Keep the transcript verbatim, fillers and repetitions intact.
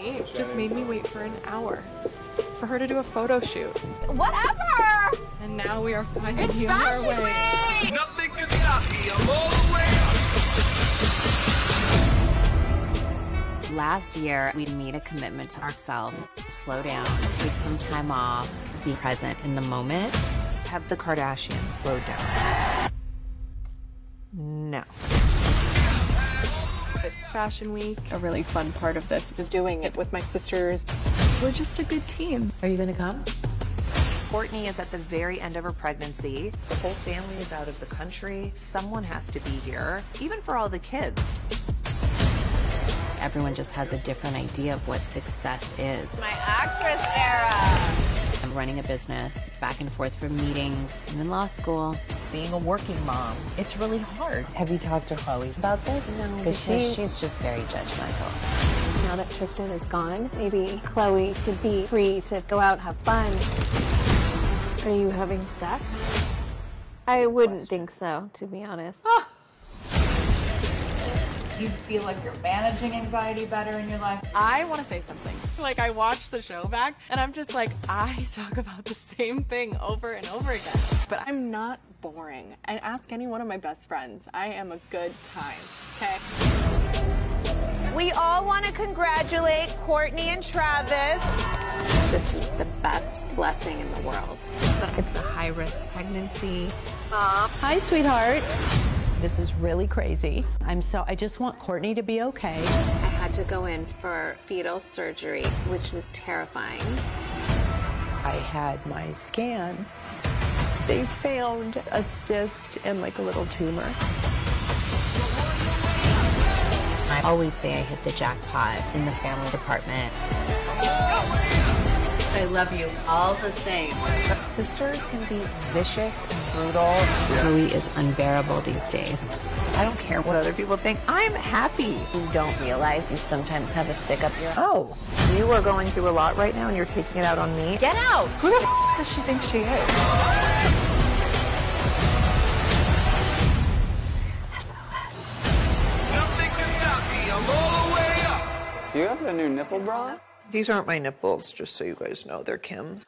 me just made me wait for an hour for her to do a photo shoot. Whatever! And now we are finally It's on our Fashion way. Week! Nothing can stop me. I'm all the way up. Last year, we made a commitment to ourselves. Slow down, take some time off, be present in the moment. Have the Kardashians slowed down? No. It's Fashion Week. A really fun part of this is doing it with my sisters. We're just a good team. Are you gonna come? Kourtney is at the very end of her pregnancy. The whole family is out of the country. Someone has to be here, even for all the kids. Everyone just has a different idea of what success is. My actress era! I'm running a business, back and forth from meetings, I'm in law school. Being a working mom, it's really hard. Have you talked to Khloe about this? No, because she, she's just very judgmental. Now that Tristan is gone, maybe Khloe could be free to go out and have fun. Are you having sex? I wouldn't think so, to be honest. Oh. You feel like you're managing anxiety better in your life? I want to say something. Like, I watched the show back, and I'm just like, I talk about the same thing over and over again. But I'm not boring. And ask any one of my best friends. I am a good time, okay? We all want to congratulate Kourtney and Travis. This is the best blessing in the world. It's a high-risk pregnancy. Mom. Hi, sweetheart. This is really crazy. I'm so, I just want Kourtney to be okay. I had to go in for fetal surgery, which was terrifying. I had my scan. They found a cyst and like a little tumor. I always say I hit the jackpot in the family department. I love you all the same. Sisters can be vicious and brutal. Khloe is unbearable these days. I don't care what other people think. I'm happy. You don't realize you sometimes have a stick up your... Oh, you are going through a lot right now and you're taking it out on me? Get out! Who the f does she think she is? Nothing can stop me. I'm all the way up. Do you have the new nipple bra? These aren't my nipples, just so you guys know. They're Kim's.